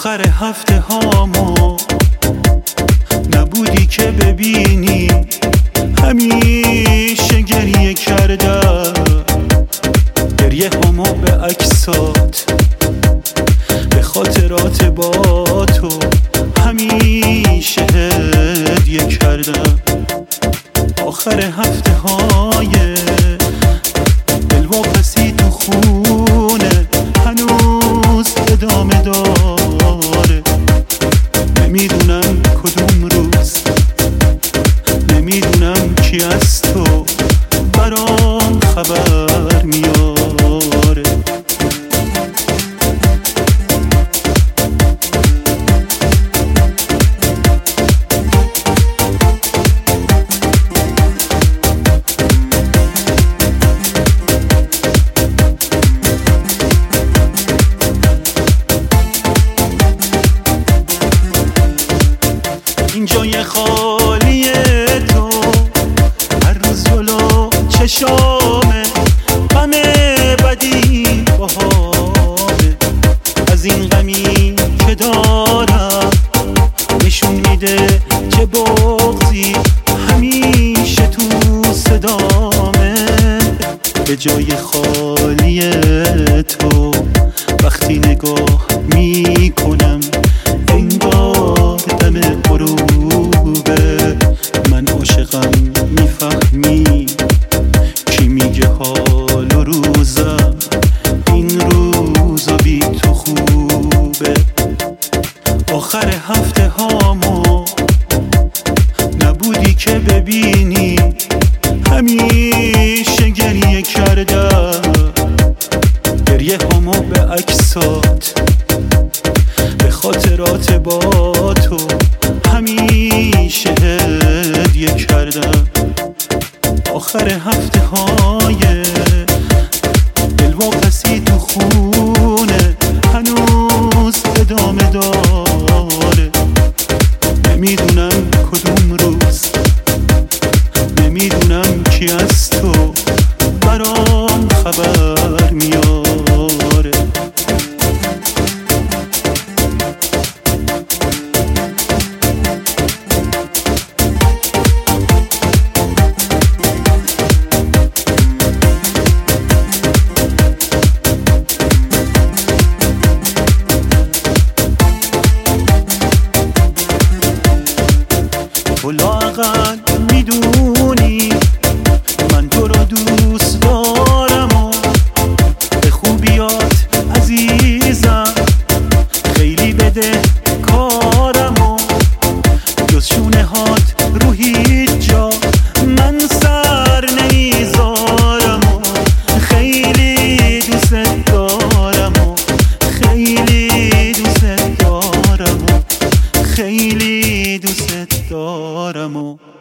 آخر هفته هامو نبودی که ببینی، همیشه گریه کردم، گریه هامو به عکسات، به خاطرات با تو همیشه هدیه کردم. آخر هفته های دلواپسی تو خونه هنوز ادامه داره. نمیدونم کدوم روز، نمیدونم کی از تو برام خبر میاره. این جای خالی تو هر روز جلو چشامه، غم بدی باهامه. از این غمی که دارم نشون میده چه بغضی همیشه تو صدامه. به جای خالی تو وقتی نگاه میکنم انگار دم غروبه. من عاشقم، میفهمی کی میگه حال و روزم این روزا بی تو خوبه. آخر هفته هامو نبودی که ببینی، همیشه گریه کردم، گریه هامو به عکسات، به خاطرات با تو همیشه هدیه کردم. آخر هفته های دلواپسی تو خونه هنوز ادامه داره. نمیدونم کدوم روز، نمیدونم کی از تو برام خبر میاره. تو لااقل میدونی من تو رو دوست دارم و به خوبیات عزیزم خیلی بده کارم و جز شونه هات رو هیچ جا من سر نمیذارم و خیلی دوست دارم و خیلی دوست دارم و خیلی دوست دارم و